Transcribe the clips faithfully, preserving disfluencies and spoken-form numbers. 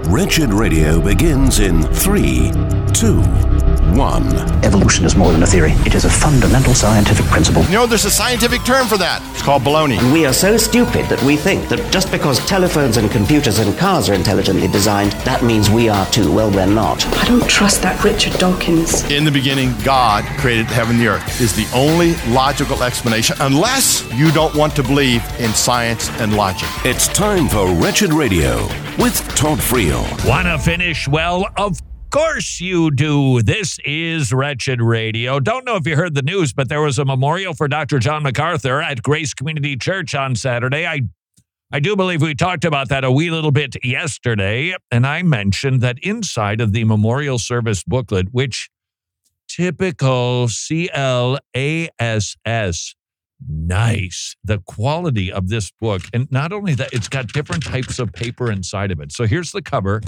Wretched Radio begins in three, two, one. Evolution is more than a theory. It is a fundamental scientific principle. You know, there's a scientific term for that. It's called baloney. We are so stupid that we think that just because telephones and computers and cars are intelligently designed, that means we are too. Well, we're not. I don't trust that Richard Dawkins. In the beginning, God created heaven and the earth is the only logical explanation, unless you don't want to believe in science and logic. It's time for Wretched Radio with Todd Friel. Wanna finish well? Of course you do. This is Wretched Radio. Don't know if you heard the news, but there was a memorial for Doctor John MacArthur at Grace Community Church on Saturday. I I do believe we talked about that a wee little bit yesterday, and I mentioned that inside of the memorial service booklet, which typical C L A S S, nice, the quality of this book. And not only that, it's got different types of paper inside of it. So here's the cover.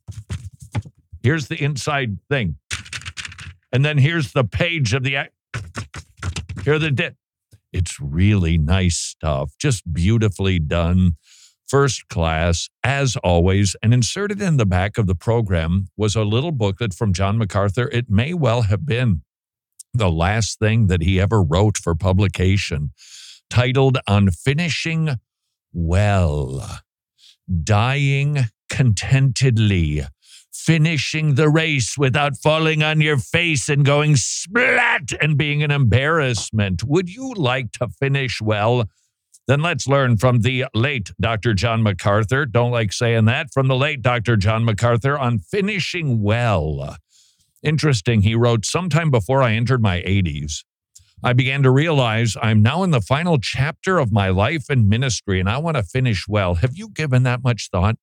Here's the inside thing. And then here's the page of the, here are the, di- it's really nice stuff. Just beautifully done. First class, as always. And inserted in the back of the program was a little booklet from John MacArthur. It may well have been the last thing that he ever wrote for publication, titled On Finishing Well, Dying Contentedly, Finishing the Race Without Falling on Your Face and Going Splat and Being an Embarrassment. Would you like to finish well? Then let's learn from the late Doctor John MacArthur. Don't like saying that. From the late Doctor John MacArthur on finishing well. Interesting, he wrote, sometime before I entered my eighties, I began to realize I'm now in the final chapter of my life and ministry, and I want to finish well. Have you given that much thought?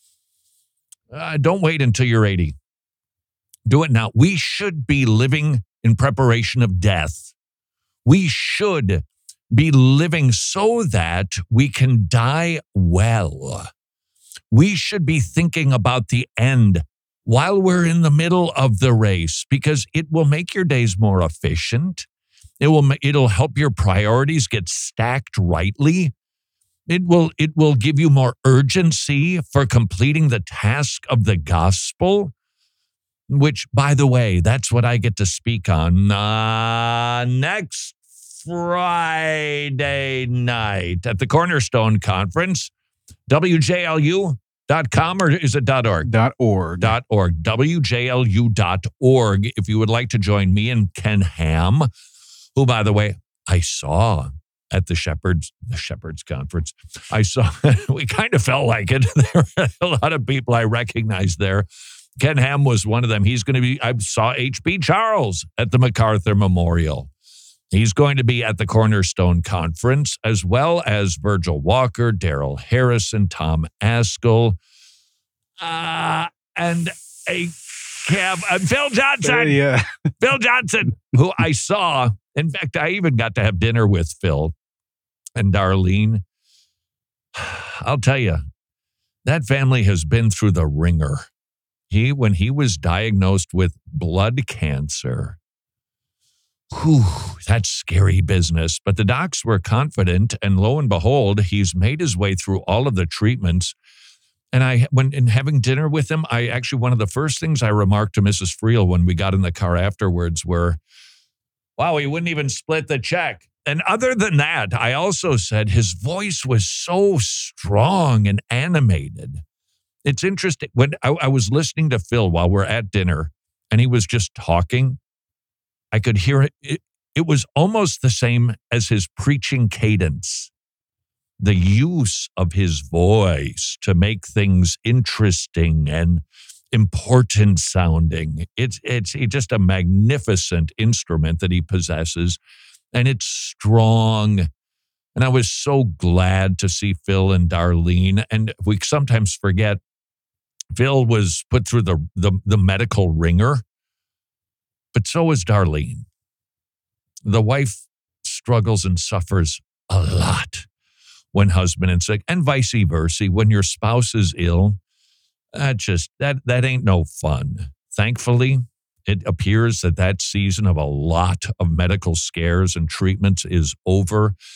Uh, don't wait until you're eighty. Do it now. We should be living in preparation of death. We should be living so that we can die well. We should be thinking about the end while we're in the middle of the race, because it will make your days more efficient. It will, it'll help your priorities get stacked rightly. It will, it will give you more urgency for completing the task of the gospel, which, by the way, that's what I get to speak on uh, next Friday night at the Cornerstone Conference. W J L U dot com, or is it .org? Dot .org. Dot .org. W J L U dot org. If you would like to join me and Ken Ham, who, by the way, I saw at the Shepherds, the Shepherds Conference. I saw, we kind of felt like it. There were a lot of people I recognized there. Ken Ham was one of them. He's going to be, I saw H B Charles at the MacArthur Memorial. He's going to be at the Cornerstone Conference, as well as Virgil Walker, Daryl Harrison, Tom Askell, uh, and a Kev, uh, Phil Johnson. Uh, yeah. Phil Johnson, who I saw. In fact, I even got to have dinner with Phil and Darlene. I'll tell you, that family has been through the ringer. He, when he was diagnosed with blood cancer, whew, that's scary business. But the docs were confident, and lo and behold, he's made his way through all of the treatments. And I, when in having dinner with him, I actually, one of the first things I remarked to Missus Friel when we got in the car afterwards were, wow, he wouldn't even split the check. And other than that, I also said his voice was so strong and animated. It's interesting. When I, I was listening to Phil while we're at dinner, and he was just talking, I could hear it. It, it was almost the same as his preaching cadence. The use of his voice to make things interesting and important sounding. It's, it's it's just a magnificent instrument that he possesses, and it's strong. And I was so glad to see Phil and Darlene. And we sometimes forget, Phil was put through the, the, the medical ringer, but so was Darlene. The wife struggles and suffers a lot when husband is sick, and vice versa. When your spouse is ill, that just, that, that ain't no fun. Thankfully, it appears that that season of a lot of medical scares and treatments is over.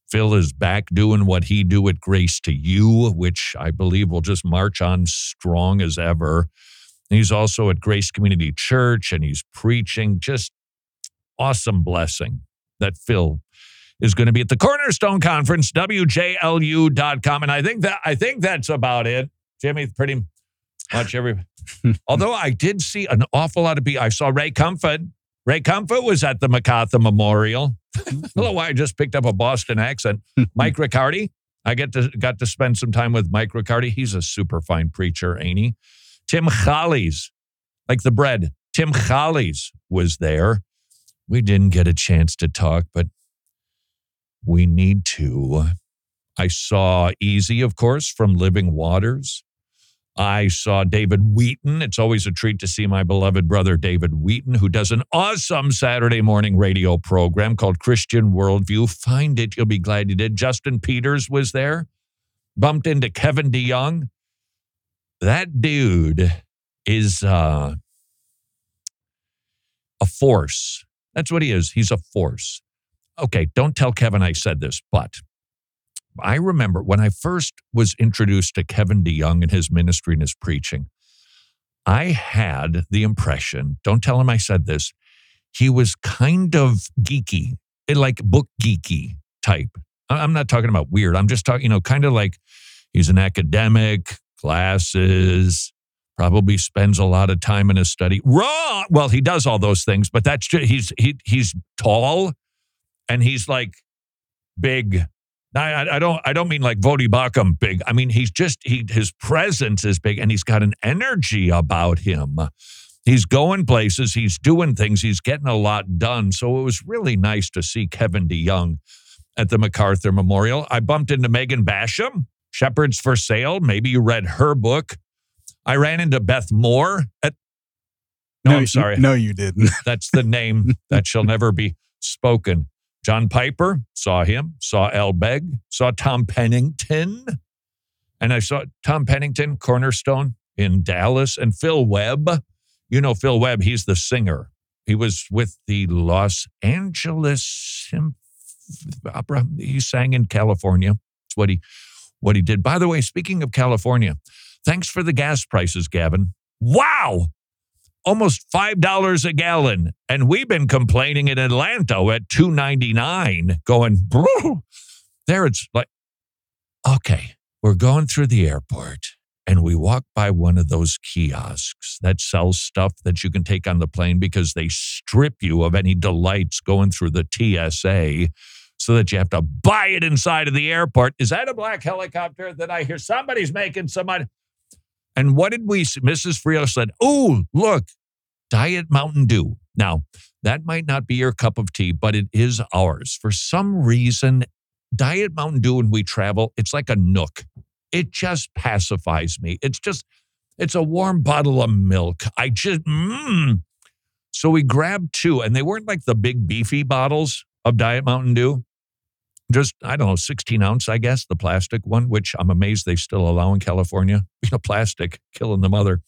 Phil is back doing what he do at Grace to You, which I believe will just march on strong as ever. He's also at Grace Community Church, and he's preaching. Just awesome blessing that Phil is going to be at the Cornerstone Conference, W J L U dot com. And I think that I think that's about it. Jimmy, pretty much every. Although I did see an awful lot of people. I saw Ray Comfort. Ray Comfort was at the MacArthur Memorial. I don't know why I just picked up a Boston accent. Mike Riccardi. I get to got to spend some time with Mike Riccardi. He's a super fine preacher, ain't he? Tim Challies, like the bread. Tim Challies was there. We didn't get a chance to talk, but we need to. I saw Easy, of course, from Living Waters. I saw David Wheaton. It's always a treat to see my beloved brother, David Wheaton, who does an awesome Saturday morning radio program called Christian Worldview. Find it. You'll be glad you did. Justin Peters was there. Bumped into Kevin DeYoung. That dude is uh, a force. That's what he is. He's a force. Okay, don't tell Kevin I said this, but I remember when I first was introduced to Kevin DeYoung and his ministry and his preaching, I had the impression, don't tell him I said this, he was kind of geeky, like book geeky type. I'm not talking about weird. I'm just talking, you know, kind of like he's an academic, classes, probably spends a lot of time in his study. Wrong. Well, he does all those things, but that's just, he's he he's tall and he's like big. I, I don't I don't mean like Vodi Bakum big. I mean, he's just, he his presence is big and he's got an energy about him. He's going places, he's doing things, he's getting a lot done. So it was really nice to see Kevin DeYoung at the MacArthur Memorial. I bumped into Megan Basham, Shepherds for Sale. Maybe you read her book. I ran into Beth Moore at, no, no I'm sorry. No, you didn't. That's the name that shall never be spoken. John Piper, saw him, saw Al Begg, saw Tom Pennington. And I saw Tom Pennington, Cornerstone in Dallas, and Phil Webb. You know Phil Webb, he's the singer. He was with the Los Angeles Symphony Opera. He sang in California. That's what he, what he did. By the way, speaking of California, thanks for the gas prices, Gavin. Wow! Almost five dollars a gallon. And we've been complaining in Atlanta at two ninety-nine, going, bro. There it's like, okay, we're going through the airport and we walk by one of those kiosks that sells stuff that you can take on the plane because they strip you of any delights going through the T S A so that you have to buy it inside of the airport. Is that a black helicopter that I hear somebody's making some money? And what did we see? Missus Frio said, oh, look, Diet Mountain Dew. Now, that might not be your cup of tea, but it is ours. For some reason, Diet Mountain Dew, when we travel, it's like a nook. It just pacifies me. It's just, it's a warm bottle of milk. I just, mmm. So we grabbed two, and they weren't like the big beefy bottles of Diet Mountain Dew. Just, I don't know, sixteen ounce, I guess, the plastic one, which I'm amazed they still allow in California. You know, plastic, killing the mother.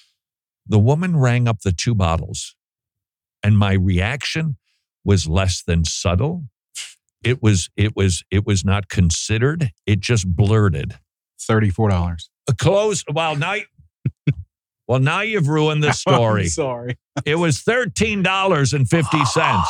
The woman rang up the two bottles, and my reaction was less than subtle. It was, it was, it was not considered. It just blurted. thirty-four dollars. A close, well, now, well, now you've ruined the story. I'm sorry. It was thirteen dollars and fifty cents.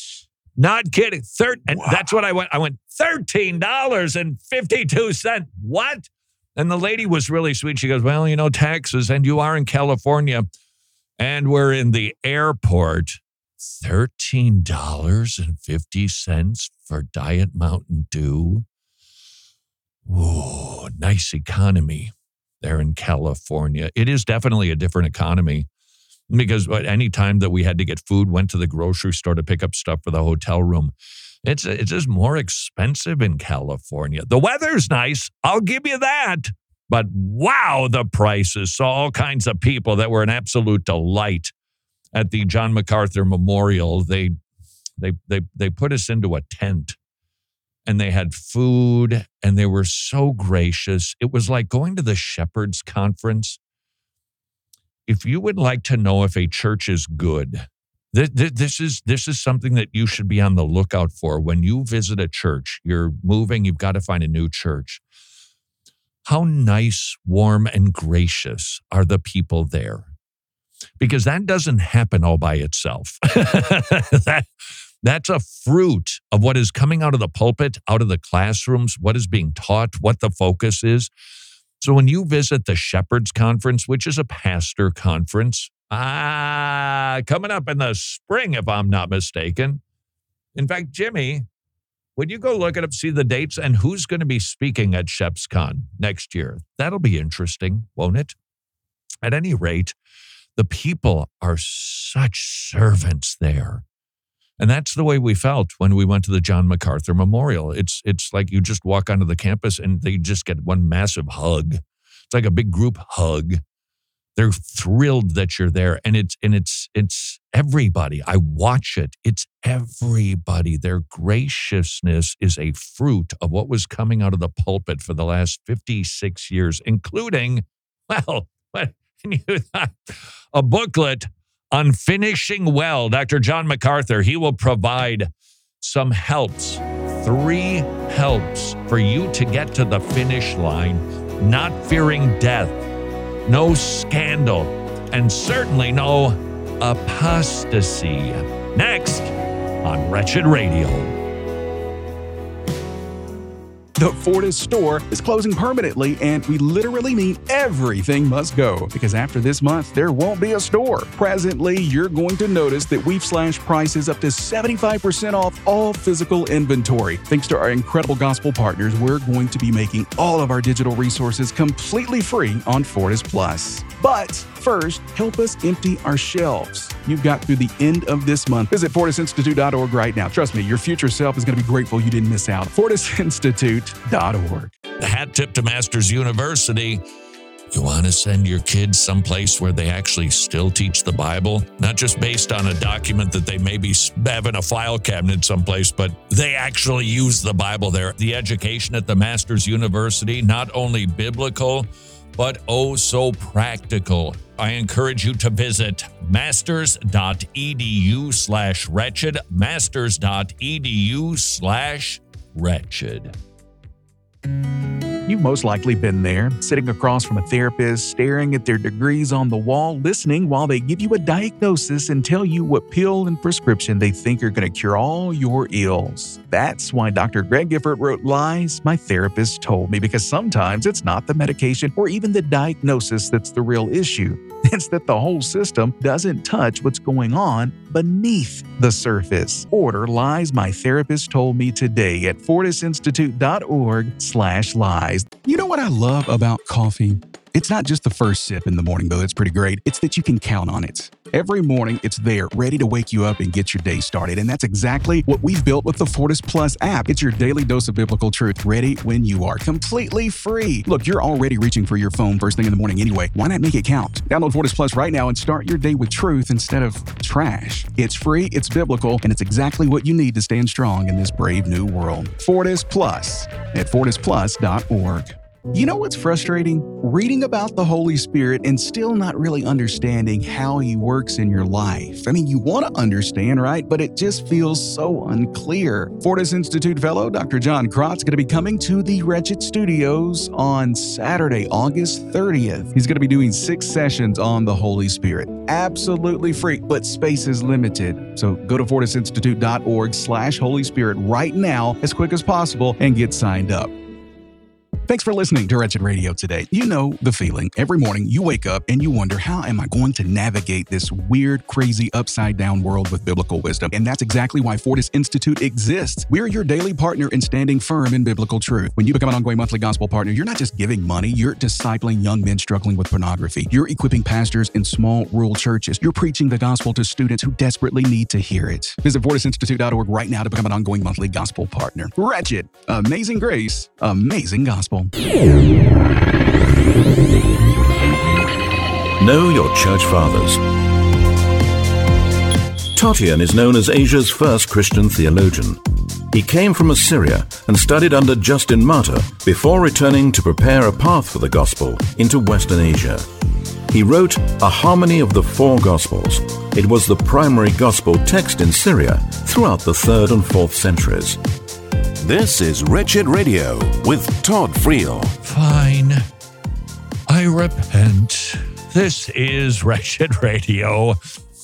Not kidding. Thir- and wow. That's what I went. I went, thirteen dollars and fifty-two cents. What? And the lady was really sweet. She goes, well, you know, taxes, and you are in California, and we're in the airport. thirteen dollars and fifty cents for Diet Mountain Dew. Ooh, nice economy there in California. It is definitely a different economy. Because any time that we had to get food, went to the grocery store to pick up stuff for the hotel room, it's it's just more expensive in California. The weather's nice, I'll give you that. But wow, the prices. Saw all kinds of people that were an absolute delight at the John MacArthur Memorial. They they they they put us into a tent, and they had food, and they were so gracious. It was like going to the Shepherds Conference. If you would like to know if a church is good, This, this is this is something that you should be on the lookout for when you visit a church. You're moving, you've got to find a new church. How nice, warm, and gracious are the people there? Because that doesn't happen all by itself. that, that's a fruit of what is coming out of the pulpit, out of the classrooms, what is being taught, what the focus is. So when you visit the Shepherds Conference, which is a pastor conference, Ah, coming up in the spring, if I'm not mistaken. In fact, Jimmy, would you go look it up, see the dates, and who's going to be speaking at ShepsCon next year? That'll be interesting, won't it? At any rate, the people are such servants there. And that's the way we felt when we went to the John MacArthur Memorial. It's it's like you just walk onto the campus and they just get one massive hug. It's like a big group hug. They're thrilled that you're there. And it's and it's it's everybody. I watch it. It's everybody. Their graciousness is a fruit of what was coming out of the pulpit for the last fifty-six years, including, well, what you thought, a booklet on finishing well. Doctor John MacArthur, he will provide some helps, three helps for you to get to the finish line, not fearing death. No scandal, and certainly no apostasy. Next on Wretched Radio. The Fortis store is closing permanently, and we literally mean everything must go, because after this month, there won't be a store. Presently, you're going to notice that we've slashed prices up to seventy-five percent off all physical inventory. Thanks to our incredible gospel partners, we're going to be making all of our digital resources completely free on Fortis Plus. But first, help us empty our shelves. You've got through the end of this month. Visit Fortis Institute dot org right now. Trust me, your future self is going to be grateful you didn't miss out. Fortis Institute dot org. The hat tip to Masters University. You want to send your kids someplace where they actually still teach the Bible? Not just based on a document that they maybe have in a file cabinet someplace, but they actually use the Bible there. The education at the Masters University, not only biblical, but oh so practical. I encourage you to visit masters.edu slash wretched, masters.edu slash wretched. You've most likely been there, sitting across from a therapist, staring at their degrees on the wall, listening while they give you a diagnosis and tell you what pill and prescription they think are going to cure all your ills. That's why Doctor Greg Gifford wrote Lies My Therapist Told Me, because sometimes it's not the medication or even the diagnosis that's the real issue. It's that the whole system doesn't touch what's going on beneath the surface. Order Lies My Therapist Told Me today at Fortis Institute dot org slash lies. You know what I love about coffee? It's not just the first sip in the morning, though. That's pretty great. It's that you can count on it. Every morning, it's there, ready to wake you up and get your day started. And that's exactly what we've built with the Fortis Plus app. It's your daily dose of biblical truth, ready when you are, completely free. Look, you're already reaching for your phone first thing in the morning anyway. Why not make it count? Download Fortis Plus right now and start your day with truth instead of trash. It's free, it's biblical, and it's exactly what you need to stand strong in this brave new world. Fortis Plus at Fortis Plus dot org. You know what's frustrating? Reading about the Holy Spirit and still not really understanding how He works in your life. I mean, you want to understand, right? But it just feels so unclear. Fortis Institute fellow Doctor John Krotz is going to be coming to the Wretched Studios on Saturday, August thirtieth. He's going to be doing six sessions on the Holy Spirit. Absolutely free, but space is limited. So go to Fortis Institute dot org slash Holy Spirit right now as quick as possible and get signed up. Thanks for listening to Wretched Radio today. You know the feeling. Every morning you wake up and you wonder, how am I going to navigate this weird, crazy, upside-down world with biblical wisdom? And that's exactly why Fortis Institute exists. We're your daily partner in standing firm in biblical truth. When you become an ongoing monthly gospel partner, you're not just giving money, you're discipling young men struggling with pornography. You're equipping pastors in small rural churches. You're preaching the gospel to students who desperately need to hear it. Visit Fortis Institute dot org right now to become an ongoing monthly gospel partner. Wretched, amazing grace, amazing gospel. Know your church fathers. Tatian is known as Asia's first Christian theologian. He came from Assyria and studied under Justin Martyr before returning to prepare a path for the gospel into Western Asia. He wrote A Harmony of the Four Gospels, It was the primary gospel text in Syria throughout the third and fourth centuries. This is Wretched Radio with Todd Friel. Fine. I repent. This is Wretched Radio.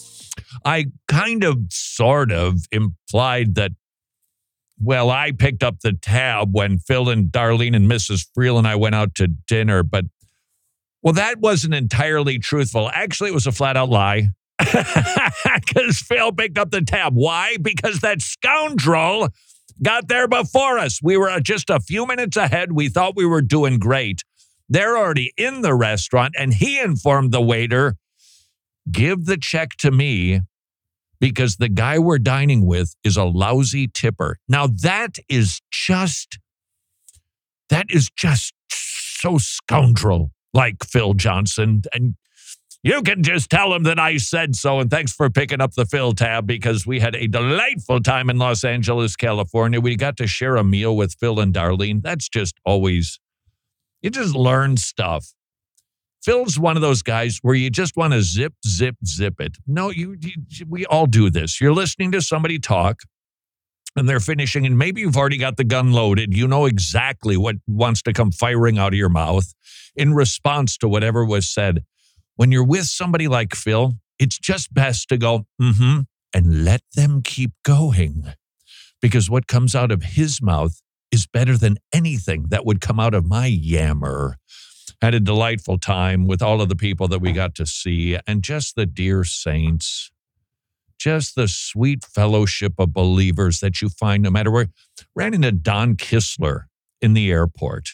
I kind of, sort of implied that, well, I picked up the tab when Phil and Darlene and Missus Friel and I went out to dinner, but, well, that wasn't entirely truthful. Actually, it was a flat-out lie. Because Phil picked up the tab. Why? Because that scoundrel got there before us. We were just a few minutes ahead. We thought we were doing great. They're already in the restaurant, and he informed the waiter, give the check to me because the guy we're dining with is a lousy tipper. Now, that is just, that is just so scoundrel like Phil Johnson. And you can just tell him that I said so, and thanks for picking up the Phil tab because we had a delightful time in Los Angeles, California. We got to share a meal with Phil and Darlene. That's just always, you just learn stuff. Phil's one of those guys where you just want to zip, zip, zip it. No, you, you we all do this. You're listening to somebody talk, and they're finishing, and maybe you've already got the gun loaded. You know exactly what wants to come firing out of your mouth in response to whatever was said. When you're with somebody like Phil, it's just best to go, mm-hmm, and let them keep going. Because what comes out of his mouth is better than anything that would come out of my yammer. Had a delightful time with all of the people that we got to see and just the dear saints, just the sweet fellowship of believers that you find no matter where. Ran into Don Kistler in the airport.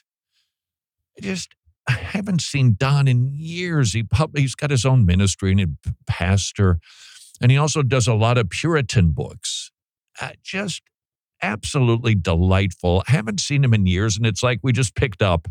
Just... I haven't seen Don in years. He pub- he's got his own ministry and a pastor, and he also does a lot of Puritan books. Uh, just absolutely delightful. I haven't seen him in years, and it's like we just picked up.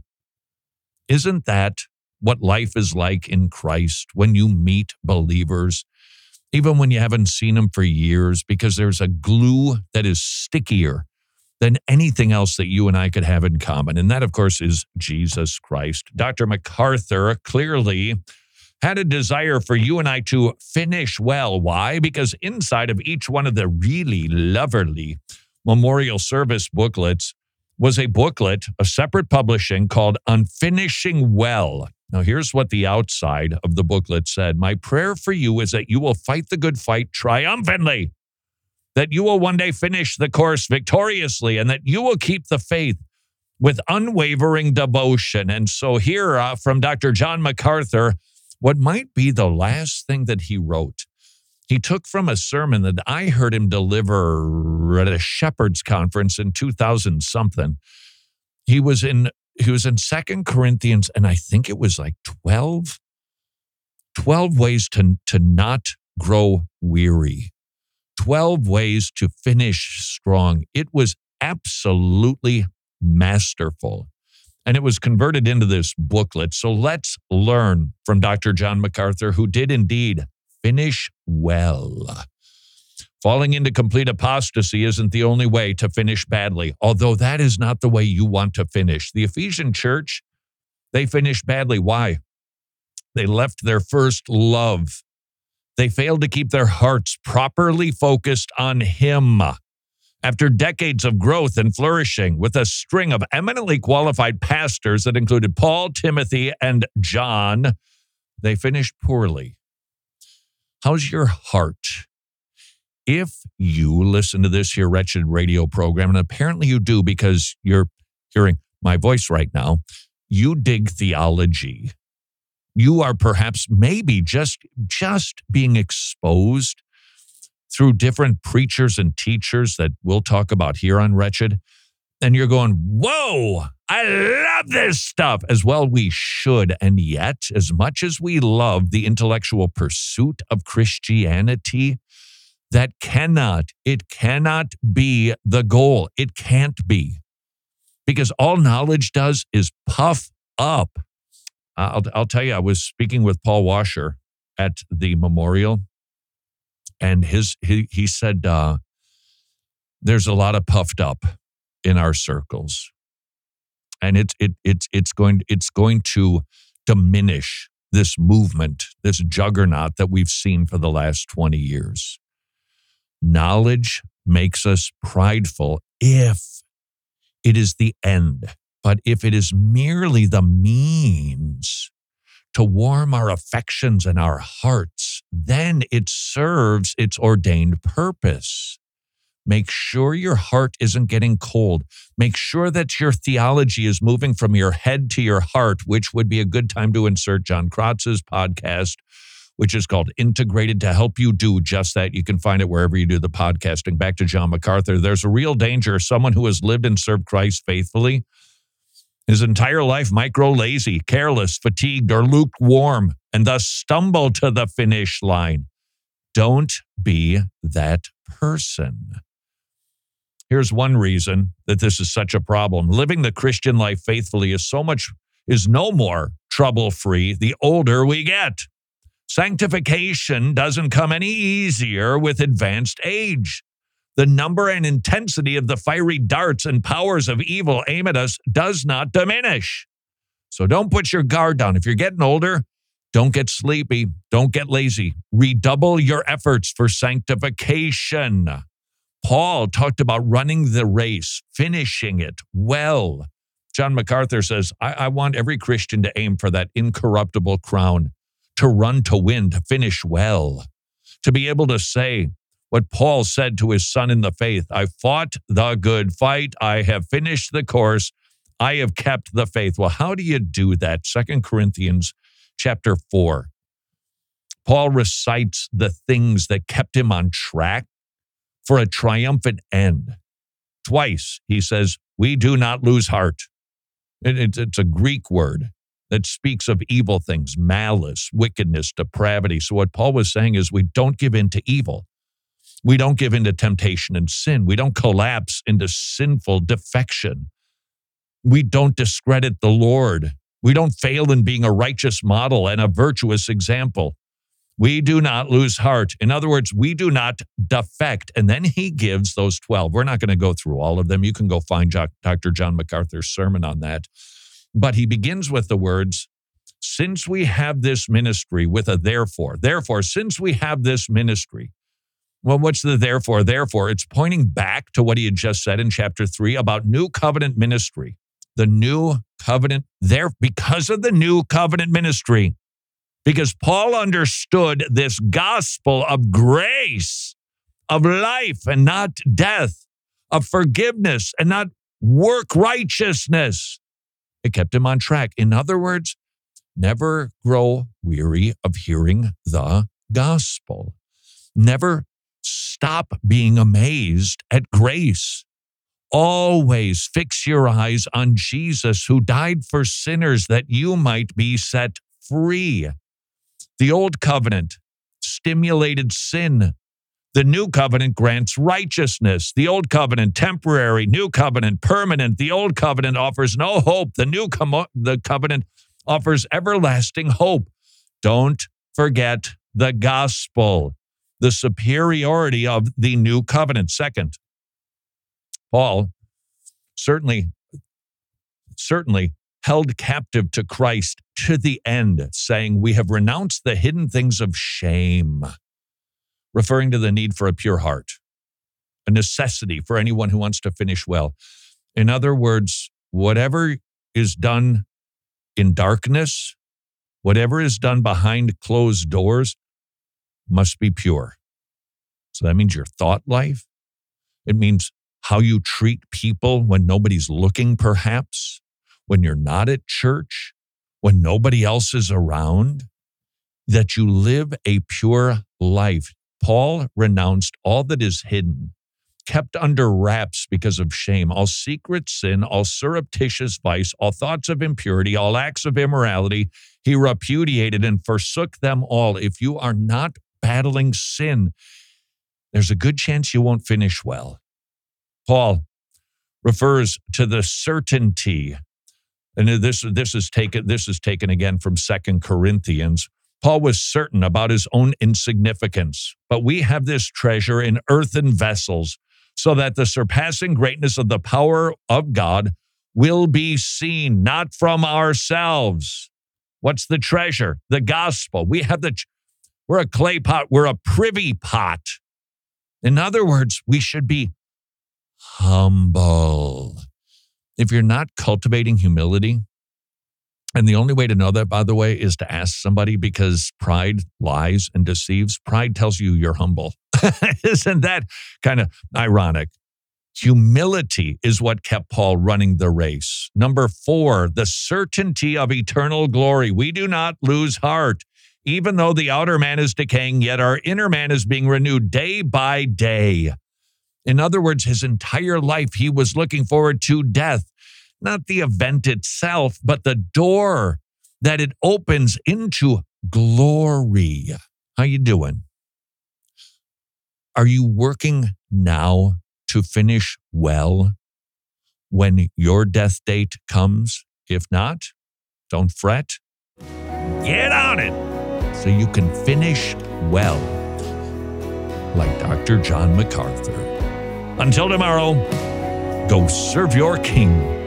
Isn't that what life is like in Christ when you meet believers, even when you haven't seen them for years, because there's a glue that is stickier than anything else that you and I could have in common. And that, of course, is Jesus Christ. Doctor MacArthur clearly had a desire for you and I to finish well. Why? Because inside of each one of the really lovely memorial service booklets was a booklet, a separate publishing called On Finishing Well. Now, here's what the outside of the booklet said. My prayer for you is that you will fight the good fight triumphantly, that you will one day finish the course victoriously, and that you will keep the faith with unwavering devotion. And so here uh, from Doctor John MacArthur, what might be the last thing that he wrote, he took from a sermon that I heard him deliver at a Shepherd's Conference in two thousand something. He was in he was in Second Corinthians, and I think it was like twelve, twelve ways to, to not grow weary. twelve ways to finish strong. It was absolutely masterful. And it was converted into this booklet. So let's learn from Doctor John MacArthur, who did indeed finish well. Falling into complete apostasy isn't the only way to finish badly, although that is not the way you want to finish. The Ephesian church, they finished badly. Why? They left their first love. They failed to keep their hearts properly focused on Him. After decades of growth and flourishing with a string of eminently qualified pastors that included Paul, Timothy, and John, they finished poorly. How's your heart? If you listen to this here Wretched Radio program, and apparently you do because you're hearing my voice right now, you dig theology. You are perhaps maybe just, just being exposed through different preachers and teachers that we'll talk about here on Wretched. And you're going, whoa, I love this stuff. As well we should. And yet, as much as we love the intellectual pursuit of Christianity, that cannot, it cannot be the goal. It can't be. Because all knowledge does is puff up. I'll, I'll tell you, I was speaking with Paul Washer at the memorial, and his he, he said uh, there's a lot of puffed up in our circles, and it's it it's it's going it's going to diminish this movement, this juggernaut that we've seen for the last twenty years. Knowledge makes us prideful if it is the end. But if it is merely the means to warm our affections and our hearts, then it serves its ordained purpose. Make sure your heart isn't getting cold. Make sure that your theology is moving from your head to your heart, which would be a good time to insert John Krotz's podcast, which is called Integrated, to help you do just that. You can find it wherever you do the podcasting. Back to John MacArthur. There's a real danger. Someone who has lived and served Christ faithfully, his entire life might grow lazy, careless, fatigued, or lukewarm, and thus stumble to the finish line. Don't be that person. Here's one reason that this is such a problem. Living the Christian life faithfully is so much, is no more trouble-free the older we get. Sanctification doesn't come any easier with advanced age. The number and intensity of the fiery darts and powers of evil aimed at us does not diminish. So don't put your guard down. If you're getting older, don't get sleepy. Don't get lazy. Redouble your efforts for sanctification. Paul talked about running the race, finishing it well. John MacArthur says, I, I want every Christian to aim for that incorruptible crown, to run to win, to finish well, to be able to say what Paul said to his son in the faith, I fought the good fight, I have finished the course, I have kept the faith. Well, how do you do that? Second Corinthians chapter four. Paul recites the things that kept him on track for a triumphant end. Twice he says, we do not lose heart. It, it, it's a Greek word that speaks of evil things, malice, wickedness, depravity. So what Paul was saying is we don't give in to evil. We don't give in to temptation and sin. We don't collapse into sinful defection. We don't discredit the Lord. We don't fail in being a righteous model and a virtuous example. We do not lose heart. In other words, we do not defect. And then he gives those twelve. We're not going to go through all of them. You can go find Doctor John MacArthur's sermon on that. But he begins with the words, since we have this ministry, with a therefore. Therefore, since we have this ministry. Well, what's the therefore? Therefore, it's pointing back to what he had just said in chapter three about new covenant ministry. The new covenant there, because of the new covenant ministry. Because Paul understood this gospel of grace, of life and not death, of forgiveness and not work righteousness. It kept him on track. In other words, never grow weary of hearing the gospel. Never stop being amazed at grace. Always fix your eyes on Jesus, who died for sinners that you might be set free. The old covenant stimulated sin. The new covenant grants righteousness. The old covenant, temporary. New covenant, permanent. The old covenant offers no hope. The new com- the covenant offers everlasting hope. Don't forget the gospel, the superiority of the new covenant. Second, Paul certainly, certainly held captive to Christ to the end, saying, we have renounced the hidden things of shame, referring to the need for a pure heart, a necessity for anyone who wants to finish well. In other words, whatever is done in darkness, whatever is done behind closed doors must be pure. So that means your thought life. It means how you treat people when nobody's looking, perhaps, when you're not at church, when nobody else is around, that you live a pure life. Paul renounced all that is hidden, kept under wraps because of shame, all secret sin, all surreptitious vice, all thoughts of impurity, all acts of immorality. He repudiated and forsook them all. If you are not battling sin, there's a good chance you won't finish well. Paul refers to the certainty, and this, this, is taken, this is taken again from Second Corinthians. Paul was certain about his own insignificance, but we have this treasure in earthen vessels, so that the surpassing greatness of the power of God will be seen, not from ourselves. What's the treasure? The gospel. We have the, we're a clay pot. We're a privy pot. In other words, we should be humble. If you're not cultivating humility, and the only way to know that, by the way, is to ask somebody, because pride lies and deceives. Pride tells you you're humble. Isn't that kind of ironic? Humility is what kept Paul running the race. Number four, the certainty of eternal glory. We do not lose heart. Even though the outer man is decaying, yet our inner man is being renewed day by day. In other words, his entire life, he was looking forward to death. Not the event itself, but the door that it opens into glory. How you doing? Are you working now to finish well when your death date comes? If not, don't fret. Get on it so you can finish well, like Doctor John MacArthur. Until tomorrow, go serve your king.